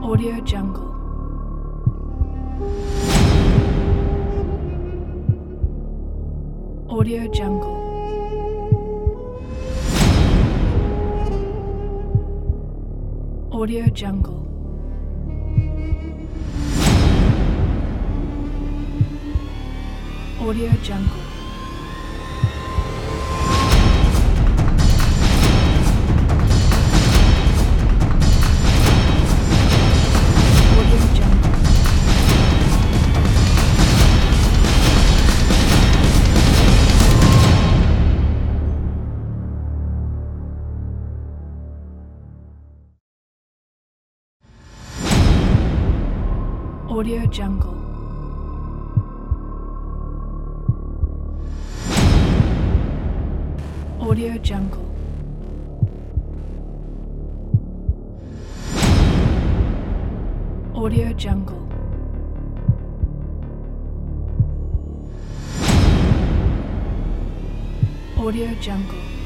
Audio Jungle. Audio Jungle. Audio Jungle. Audio Jungle. Audio Jungle. Audio Jungle. Audio Jungle. Audio Jungle.